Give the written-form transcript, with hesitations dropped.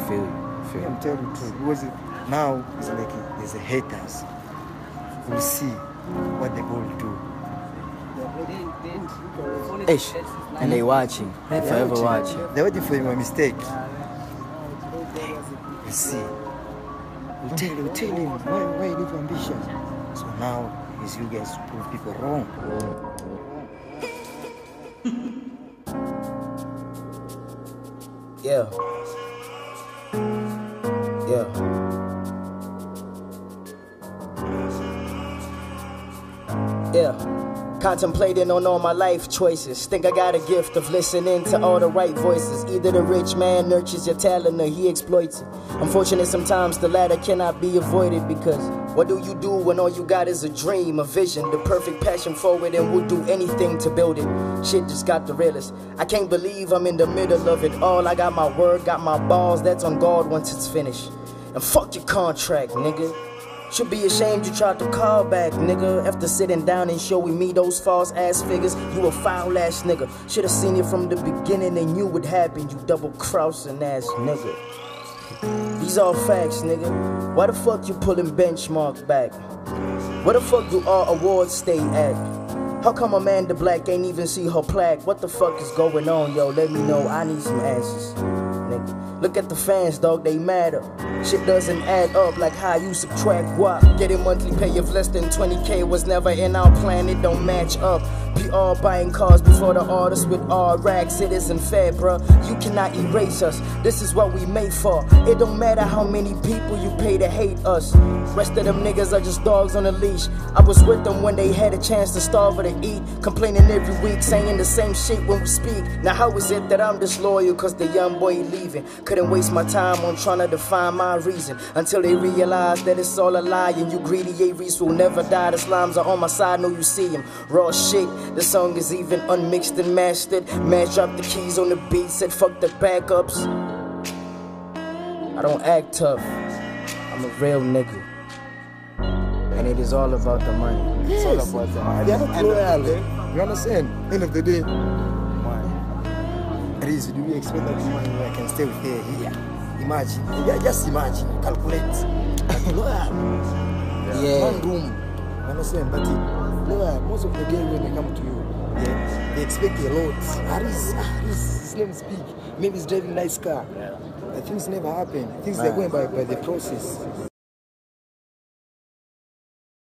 feel you. I'm telling you true. Because now it's like there's a haters. We'll see what they will do. Ish. And they watching. They forever watching. They're waiting for my mistake. You see. We'll tell him why you live ambition. So now it's you guys to prove people wrong. Yeah. Yeah. Yeah. Contemplating on all my life choices. Think I got a gift of listening to all the right voices. Either the rich man nurtures your talent or he exploits it. Unfortunately, sometimes the latter cannot be avoided because what do you do when all you got is a dream, a vision, the perfect passion for it and would do anything to build it? Shit just got the realest. I can't believe I'm in the middle of it all. I got my word, got my balls, that's on God once it's finished. And fuck your contract, nigga. Should be ashamed you tried to call back, nigga. After sitting down and showing me those false ass figures, you a foul ass nigga. Should've seen it from the beginning and knew what happened, you double crossing ass nigga. These all facts, nigga. Why the fuck you pulling benchmarks back? Where the fuck do all awards stay at? How come Amanda Black ain't even see her plaque? What the fuck is going on, yo? Let me know, I need some answers, nigga. Look at the fans, dog, they matter. Shit doesn't add up like how you subtract guap. Getting monthly pay of less than 20K was never in our plan, it don't match up. PR buying cars before the artists with all racks, it isn't fair, bruh. You cannot erase us, this is what we made for. It don't matter how many people you pay to hate us. Rest of them niggas are just dogs on a leash. I was with them when they had a chance to starve or to eat. Complaining every week, saying the same shit when we speak. Now how is it that I'm disloyal cause the young boy leaving? Couldn't waste my time on trying to define my reason until they realize that it's all a lie and you greedy Aries will never die. The slimes are on my side, know you see them. Raw shit, the song is even unmixed and mastered. Mash dropped the keys on the beat, said fuck the backups. I don't act tough, I'm a real nigga. And it is all about the money. Yes. It's all about the money. They are not loyal. You understand? End of the day. Riz, do you expect that woman I can stay with her here? Imagine. Just imagine. Calculate. Loyal. Yeah. One room. You understand? But loyal. Most of the girls when they come to you, they expect a lot. Riz, his name is big. Maybe he's driving a nice car. Yeah. Things never happen. Things are going by the process.